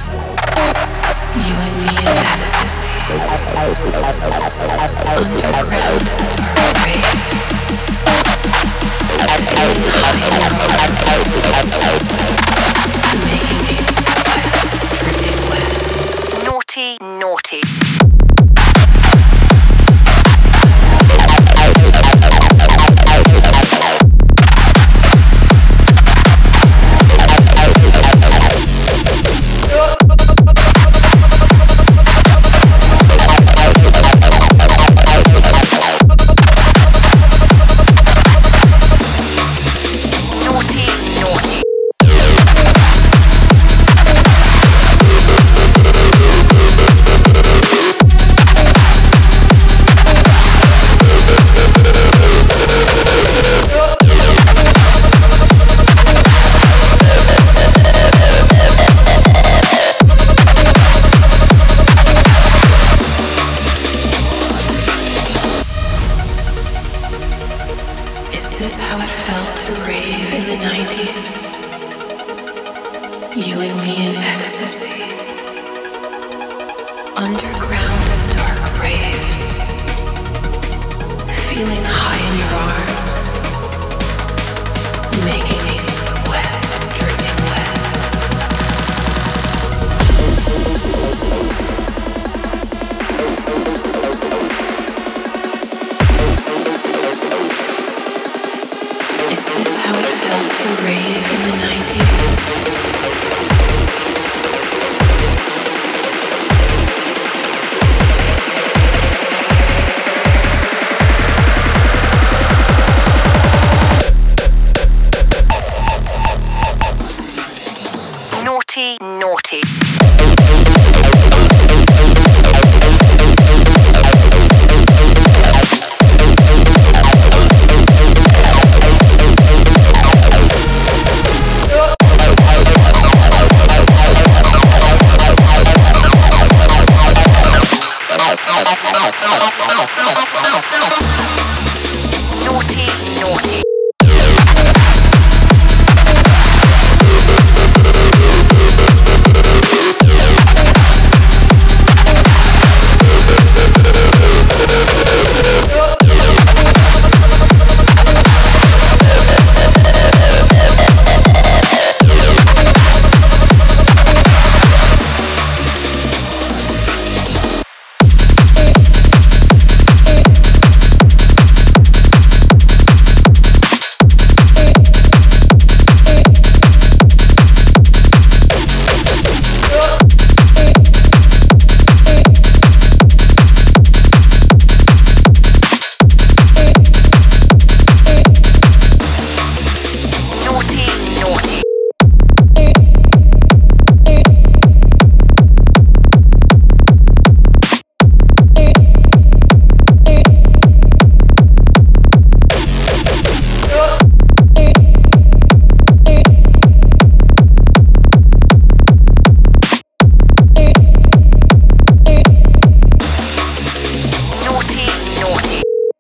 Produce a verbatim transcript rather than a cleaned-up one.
You and me in ecstasy. Underground dark raves. Feeling high in your arms. Making me sweat, dripping wet. Naughty, naughty. Is this how it felt to rave in the nineties? You and me in ecstasy. Underground dark raves. Feeling high in your arms. Making me sweat, dripping wet. Is this how it felt to rave in the nineties? Naughty, naughty.